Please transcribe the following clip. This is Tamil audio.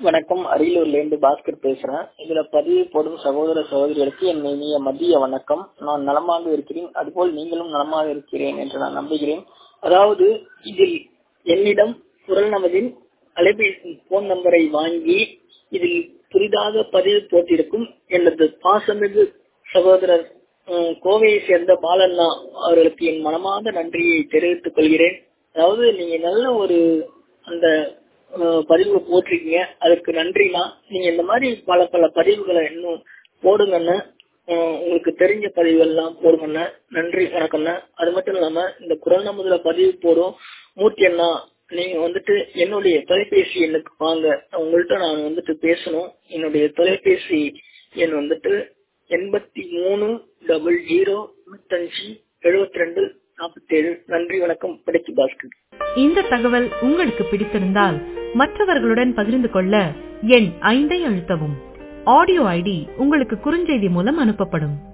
வணக்கம். அரியலூர்ல இருந்து பாஸ்கர் பேசுறேன். இதுல பதிவு போடும் சகோதர சகோதரிகளுக்கு என் இனிய மதிய வணக்கம். நான் நலமாக இருக்கிறேன், அதுபோல் நீங்களும் நலமாக இருக்கிறேன் என்று நான் நம்புகிறேன். அதாவது இதில் என்னிடம் குரல் நமதின் அலைபேசி போன் நம்பரை வாங்கி இதில் புதிதாக பதிவு போட்டிருக்கும் எனது பாசமிகு சகோதரர் கோவையை சேர்ந்த பாலண்ணா அவர்களுக்கு என் மனமார்ந்த நன்றியை தெரிவித்துக் கொள்கிறேன். அதாவது நீங்க நல்ல ஒரு அந்த பதிவு போட்டிருக்கீங்க, அதுக்கு நன்றினா. நீங்க இந்த மாதிரி பல பல பதிவுகளை இன்னும் போடுங்கன்னு, உங்களுக்கு தெரிஞ்ச பதிவுகள் எல்லாம் போடுங்கண்ண. நன்றி, வணக்கம்ண்ண. அது மட்டும் இல்லாம இந்த குரல் நமதுல பதிவு போடும் மூர்த்தி அண்ணா, நீங்க வந்துட்டு என்னுடைய தொலைபேசி எண்ணுக்கு வாங்க, உங்கள்கிட்ட நான் வந்துட்டு பேசணும். என்னுடைய தொலைபேசி எண் வந்துட்டு 8300957247. நன்றி, வணக்கம். படிச்சு பாஸ்கர். இந்த தகவல் உங்களுக்கு பிடித்திருந்தால் மற்றவர்களுடன் பகிர்ந்து கொள்ள எண் 5 அழுத்தவும். ஆடியோ ஐடி உங்களுக்கு குறுஞ்செய்தி மூலம் அனுப்பப்படும்.